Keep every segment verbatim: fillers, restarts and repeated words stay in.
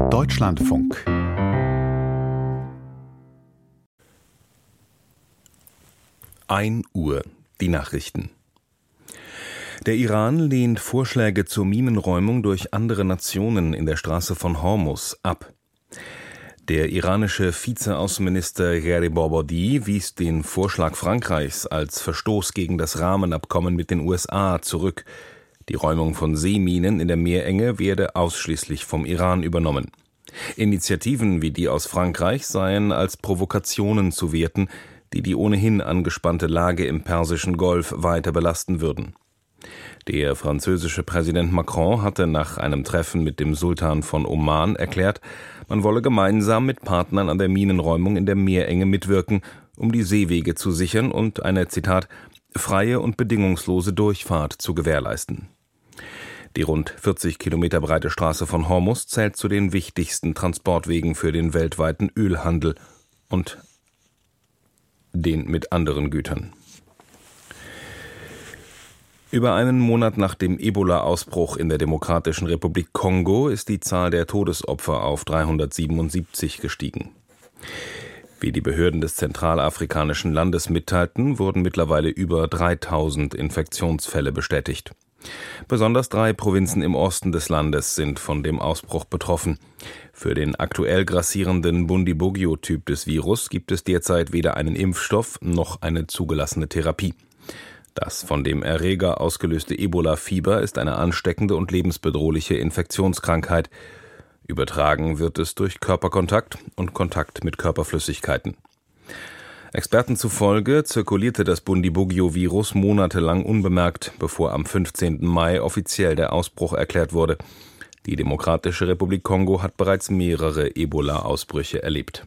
Deutschlandfunk. ein Uhr, die Nachrichten. Der Iran lehnt Vorschläge zur Minenräumung durch andere Nationen in der Straße von Hormuz ab. Der iranische Vizeaußenminister Gharibabadi wies den Vorschlag Frankreichs als Verstoß gegen das Rahmenabkommen mit den U S A zurück. Die Räumung von Seeminen in der Meerenge werde ausschließlich vom Iran übernommen. Initiativen wie die aus Frankreich seien als Provokationen zu werten, die die ohnehin angespannte Lage im Persischen Golf weiter belasten würden. Der französische Präsident Macron hatte nach einem Treffen mit dem Sultan von Oman erklärt, man wolle gemeinsam mit Partnern an der Minenräumung in der Meerenge mitwirken, um die Seewege zu sichern und eine, Zitat, freie und bedingungslose Durchfahrt zu gewährleisten. Die rund vierzig Kilometer breite Straße von Hormuz zählt zu den wichtigsten Transportwegen für den weltweiten Ölhandel und den mit anderen Gütern. Über einen Monat nach dem Ebola-Ausbruch in der Demokratischen Republik Kongo ist die Zahl der Todesopfer auf dreihundertsiebenundsiebzig gestiegen. Wie die Behörden des zentralafrikanischen Landes mitteilten, wurden mittlerweile über dreitausend Infektionsfälle bestätigt. Besonders drei Provinzen im Osten des Landes sind von dem Ausbruch betroffen. Für den aktuell grassierenden Bundibugyo-Typ des Virus gibt es derzeit weder einen Impfstoff noch eine zugelassene Therapie. Das von dem Erreger ausgelöste Ebola-Fieber ist eine ansteckende und lebensbedrohliche Infektionskrankheit. Übertragen wird es durch Körperkontakt und Kontakt mit Körperflüssigkeiten. Experten zufolge zirkulierte das Bundibugyo-Virus monatelang unbemerkt, bevor am fünfzehnten Mai offiziell der Ausbruch erklärt wurde. Die Demokratische Republik Kongo hat bereits mehrere Ebola-Ausbrüche erlebt.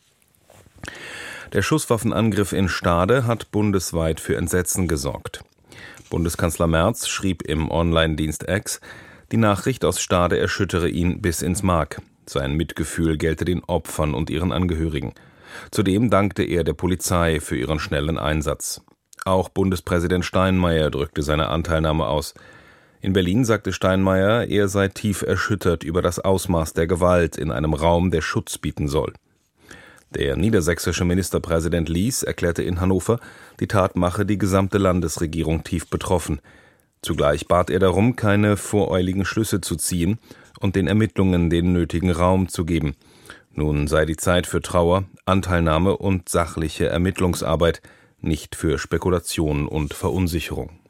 Der Schusswaffenangriff in Stade hat bundesweit für Entsetzen gesorgt. Bundeskanzler Merz schrieb im Online-Dienst X, die Nachricht aus Stade erschüttere ihn bis ins Mark. Sein Mitgefühl gelte den Opfern und ihren Angehörigen. Zudem dankte er der Polizei für ihren schnellen Einsatz. Auch Bundespräsident Steinmeier drückte seine Anteilnahme aus. In Berlin sagte Steinmeier, er sei tief erschüttert über das Ausmaß der Gewalt in einem Raum, der Schutz bieten soll. Der niedersächsische Ministerpräsident Lies erklärte in Hannover, die Tat mache die gesamte Landesregierung tief betroffen. Zugleich bat er darum, keine voreiligen Schlüsse zu ziehen und den Ermittlungen den nötigen Raum zu geben. Nun sei die Zeit für Trauer, Anteilnahme und sachliche Ermittlungsarbeit, nicht für Spekulation und Verunsicherung.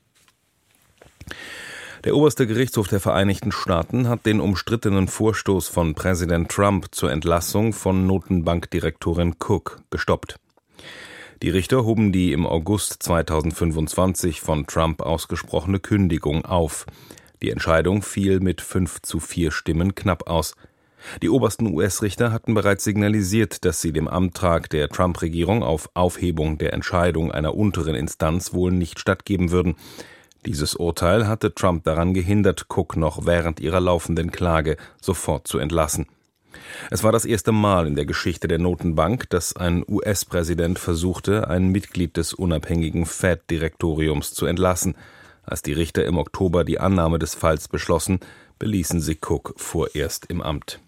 Der oberste Gerichtshof der Vereinigten Staaten hat den umstrittenen Vorstoß von Präsident Trump zur Entlassung von Notenbankdirektorin Cook gestoppt. Die Richter hoben die im August zweitausendfünfundzwanzig von Trump ausgesprochene Kündigung auf. Die Entscheidung fiel mit fünf zu vier Stimmen knapp aus. Die obersten U S-Richter hatten bereits signalisiert, dass sie dem Antrag der Trump-Regierung auf Aufhebung der Entscheidung einer unteren Instanz wohl nicht stattgeben würden. Dieses Urteil hatte Trump daran gehindert, Cook noch während ihrer laufenden Klage sofort zu entlassen. Es war das erste Mal in der Geschichte der Notenbank, dass ein U S-Präsident versuchte, ein Mitglied des unabhängigen Fed-Direktoriums zu entlassen. Als die Richter im Oktober die Annahme des Falls beschlossen, beließen sie Cook vorerst im Amt.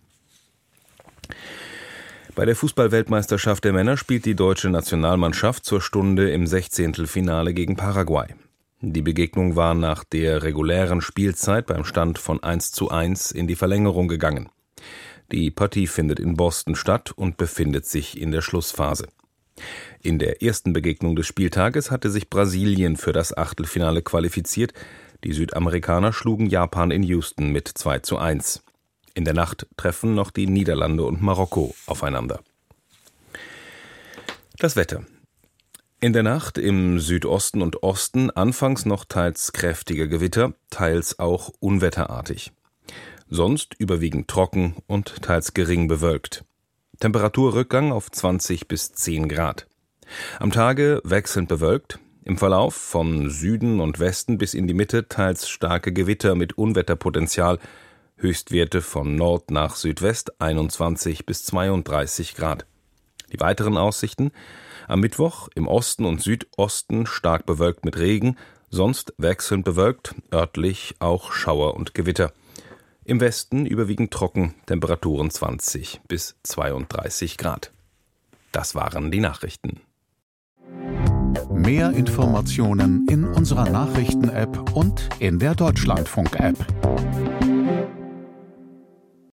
Bei der Fußball-Weltmeisterschaft der Männer spielt die deutsche Nationalmannschaft zur Stunde im Sechzehntelfinale gegen Paraguay. Die Begegnung war nach der regulären Spielzeit beim Stand von eins zu eins in die Verlängerung gegangen. Die Partie findet in Boston statt und befindet sich in der Schlussphase. In der ersten Begegnung des Spieltages hatte sich Brasilien für das Achtelfinale qualifiziert. Die Südamerikaner schlugen Japan in Houston mit zwei zu eins. In der Nacht treffen noch die Niederlande und Marokko aufeinander. Das Wetter. In der Nacht im Südosten und Osten anfangs noch teils kräftige Gewitter, teils auch unwetterartig. Sonst überwiegend trocken und teils gering bewölkt. Temperaturrückgang auf zwanzig bis zehn Grad. Am Tage wechselnd bewölkt, im Verlauf von Süden und Westen bis in die Mitte teils starke Gewitter mit Unwetterpotenzial, Höchstwerte von Nord nach Südwest einundzwanzig bis zweiunddreißig Grad. Die weiteren Aussichten: am Mittwoch im Osten und Südosten stark bewölkt mit Regen, sonst wechselnd bewölkt, örtlich auch Schauer und Gewitter. Im Westen überwiegend trocken, Temperaturen zwanzig bis zweiunddreißig Grad. Das waren die Nachrichten. Mehr Informationen in unserer Nachrichten-App und in der Deutschlandfunk-App.